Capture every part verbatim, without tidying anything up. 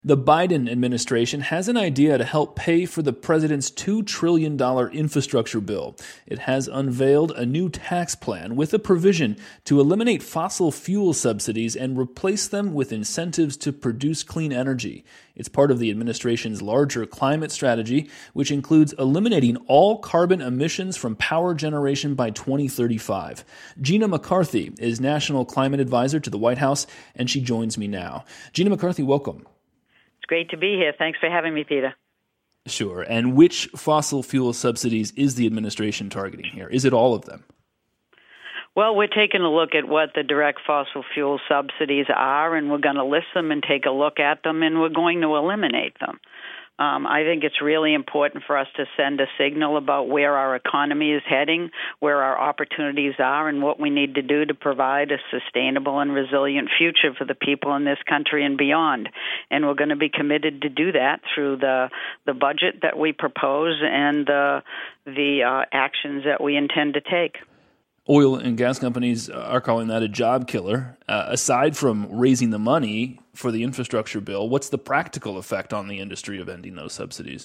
The Biden administration has an idea to help pay for the president's two trillion dollars infrastructure bill. It has unveiled a new tax plan with a provision to eliminate fossil fuel subsidies and replace them with incentives to produce clean energy. It's part of the administration's larger climate strategy, which includes eliminating all carbon emissions from power generation by twenty thirty-five. Gina McCarthy is National Climate Advisor to the White House, and she joins me now. Gina McCarthy, welcome. Great to be here. Thanks for having me, Peter. Sure. And which fossil fuel subsidies is the administration targeting here? Is it all of them? Well, we're taking a look at what the direct fossil fuel subsidies are, and we're going to list them and take a look at them, and we're going to eliminate them. Um, I think it's really important for us to send a signal about where our economy is heading, where our opportunities are, and what we need to do to provide a sustainable and resilient future for the people in this country and beyond. And we're going to be committed to do that through the the budget that we propose and the, the uh, actions that we intend to take. Oil and gas companies are calling that a job killer. Uh, aside from raising the money for the infrastructure bill, what's the practical effect on the industry of ending those subsidies?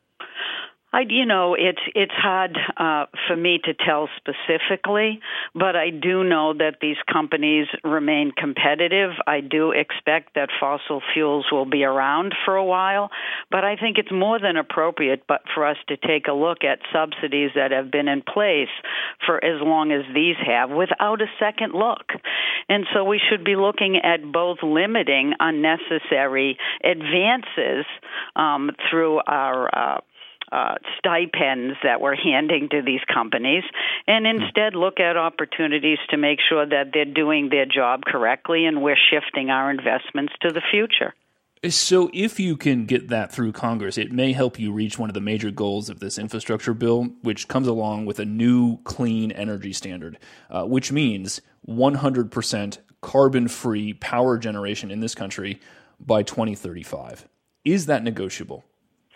I, you know, it's it's hard uh, for me to tell specifically, but I do know that these companies remain competitive. I do expect that fossil fuels will be around for a while, but I think it's more than appropriate but for us to take a look at subsidies that have been in place for as long as these have without a second look. And so we should be looking at both limiting unnecessary advances um, through our uh, Uh, stipends that we're handing to these companies, and instead look at opportunities to make sure that they're doing their job correctly and we're shifting our investments to the future. So if you can get that through Congress, it may help you reach one of the major goals of this infrastructure bill, which comes along with a new clean energy standard, uh, which means one hundred percent carbon-free power generation in this country by twenty thirty-five. Is that negotiable?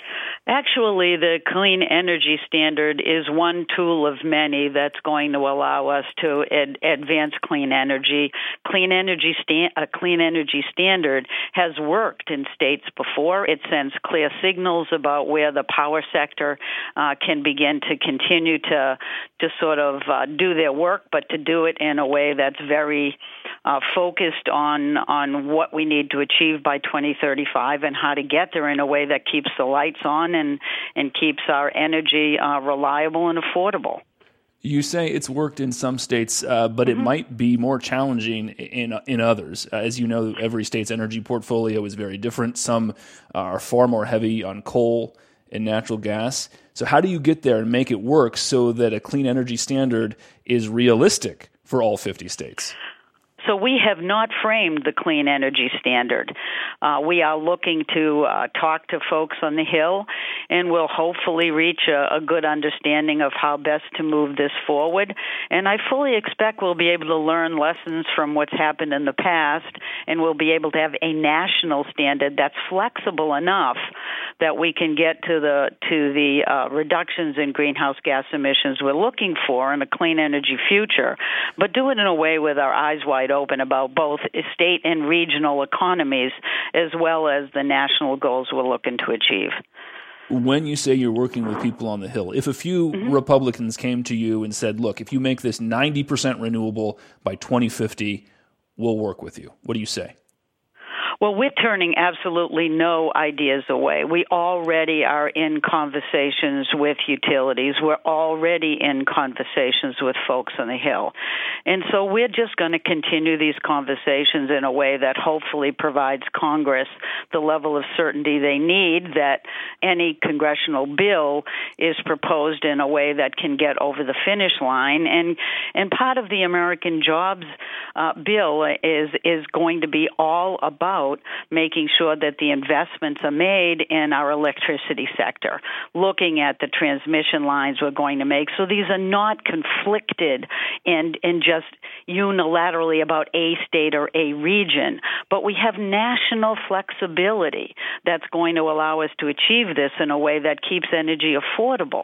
Actually, the clean energy standard is one tool of many that's going to allow us to ad- advance clean energy. Clean energy sta- a clean energy standard has worked in states before. It sends clear signals about where the power sector uh, can begin to continue to to sort of uh, do their work, but to do it in a way that's very uh, focused on on what we need to achieve by twenty thirty-five and how to get there in a way that keeps the lights on and, and keeps our energy uh, reliable and affordable. You say it's worked in some states, uh, but mm-hmm. it might be more challenging in in others. Uh, as you know, every state's energy portfolio is very different. Some are far more heavy on coal and natural gas. So how do you get there and make it work so that a clean energy standard is realistic for all fifty states? So we have not framed the clean energy standard. Uh, we are looking to uh, talk to folks on the Hill, and we'll hopefully reach a, a good understanding of how best to move this forward. And I fully expect we'll be able to learn lessons from what's happened in the past, and we'll be able to have a national standard that's flexible enough that we can get to the to the uh, reductions in greenhouse gas emissions we're looking for in a clean energy future, but do it in a way with our eyes wide open about both state and regional economies as well as the national goals we're looking to achieve. When you say you're working with people on the Hill, if a few mm-hmm. Republicans came to you and said, look, if you make this ninety percent renewable by twenty fifty, we'll work with you, what do you say? Well, we're turning absolutely no ideas away. We already are in conversations with utilities. We're already in conversations with folks on the Hill. And so we're just going to continue these conversations in a way that hopefully provides Congress the level of certainty they need that any congressional bill is proposed in a way that can get over the finish line. And and part of the American Jobs uh, bill is is going to be all about making sure that the investments are made in our electricity sector, looking at the transmission lines we're going to make. So these are not conflicted and, and just unilaterally about a state or a region, but we have national flexibility that's going to allow us to achieve this in a way that keeps energy affordable.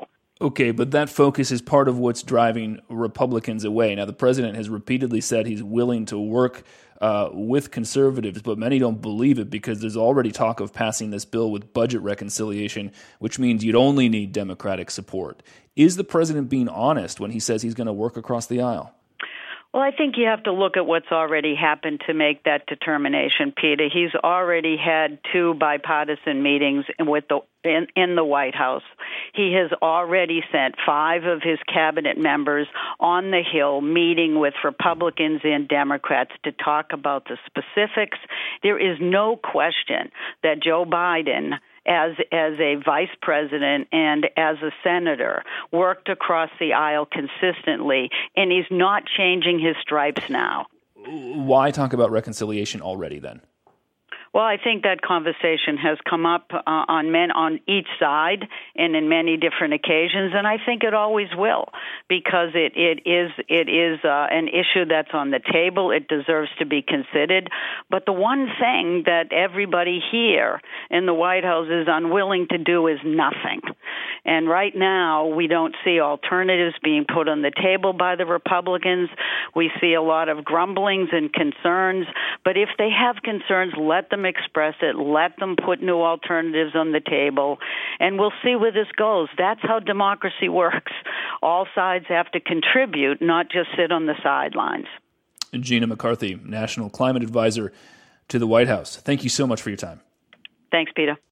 Okay, but that focus is part of what's driving Republicans away. Now, the president has repeatedly said he's willing to work uh, with conservatives, but many don't believe it because there's already talk of passing this bill with budget reconciliation, which means you'd only need Democratic support. Is the president being honest when he says he's going to work across the aisle? Well, I think you have to look at what's already happened to make that determination, Peter. He's already had two bipartisan meetings with the in, in the White House. He has already sent five of his cabinet members on the Hill meeting with Republicans and Democrats to talk about the specifics. There is no question that Joe Biden, as as a vice president and as a senator, worked across the aisle consistently, and he's not changing his stripes now. Why talk about reconciliation already then? Well, I think that conversation has come up uh, on men on each side and in many different occasions, and I think it always will, because it, it is it is uh, an issue that's on the table. It deserves to be considered. But the one thing that everybody here in the White House is unwilling to do is nothing. And right now, we don't see alternatives being put on the table by the Republicans. We see a lot of grumblings and concerns. But if they have concerns, let them express it. Let them put new alternatives on the table. And we'll see where this goes. That's how democracy works. All sides have to contribute, not just sit on the sidelines. Gina McCarthy, National Climate Advisor to the White House. Thank you so much for your time. Thanks, Peter.